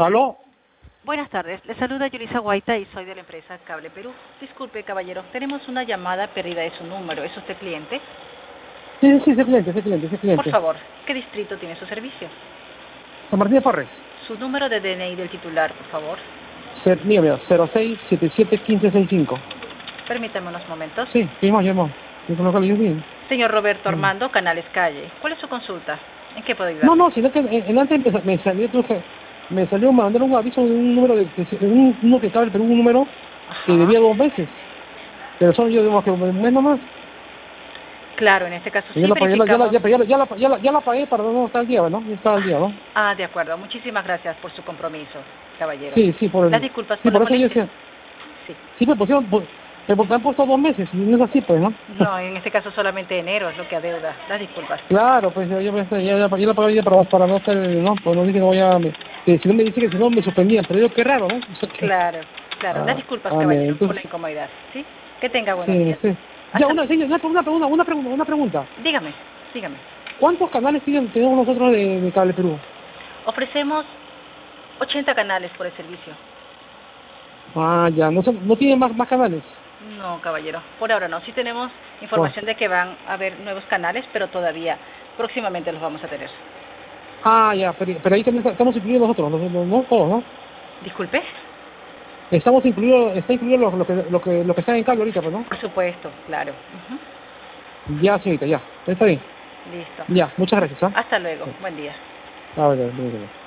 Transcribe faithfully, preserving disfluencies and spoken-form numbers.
¿Aló? Buenas tardes, le saluda Yulisa Guaita y soy de la empresa Cable Perú. Disculpe, caballero, tenemos una llamada perdida de su número. ¿Es usted cliente? Sí, sí, ese cliente, ese cliente, ese Por cliente. favor, ¿qué distrito tiene su servicio? San Martín de Porres. Su número de D N I del titular, por favor. Cer, mío, mío, cero seis siete siete uno cinco seis cinco. Permítame unos momentos. Sí, sí, más, yo no. Yo conozco a bien. Señor Roberto Mm. Armando, Canales Calle. ¿Cuál es su consulta? ¿En qué puedo No, ayudarle? no, sino que en, en antes me, me salió, tuve que- me salió, me mandaron un aviso de un número de, de un, uno que estaba Perú, un número que Ajá. debía dos veces. Pero solo yo digo que un mes nomás. Claro, en este caso Yo sí la pagué, ya la, ya la, verificamos. ya, ya, la- ya, la, ya, la, ya la pagué para no estar al día, ¿no? Ya está al día, ¿no? Ah, de acuerdo. Muchísimas gracias por su compromiso, caballero. Sí, sí, por Las el, disculpas sí, por la por eso yo molestia. decía, Sí. sí me pusieron, pues, me, me han puesto dos meses, y no es así, pues, ¿no? No, en este caso solamente enero es lo que adeuda. Las disculpas. Claro, pues yo, yo, ya, ya, ya la pagué ya para, para no estar, no, pues no dije que voy a, me, que si no me dice que si no me suspendían, pero yo qué raro, ¿no? O sea que, Claro, claro. Las ah, disculpas, ah, me, caballero, por la entonces, incomodidad. ¿Sí? Que tenga buenos sí, días. sí. Ya, Hasta una, luego. sí, una, una pregunta, una pregunta, una pregunta. Dígame, dígame. ¿Cuántos canales tienen, tenemos nosotros de, de Cable Perú? Ofrecemos ochenta canales por el servicio. Ah, ya, no, son- no tienen más, más canales. No, caballero, por ahora no. Sí tenemos Oh. información de que van a haber nuevos canales, pero todavía próximamente los vamos a tener. Ah, ya, pero, pero ahí también estamos incluidos nosotros, los, los, no todos, ¿no? Disculpe. Estamos incluidos, está incluido lo, lo que, lo que, lo que está en cable ahorita, pues, ¿no? Por supuesto, claro. Ujú. Ya, señorita, ya, está bien. Listo. Ya, muchas gracias, ¿ah? Hasta luego. Buen día. A ver, a ver, a ver.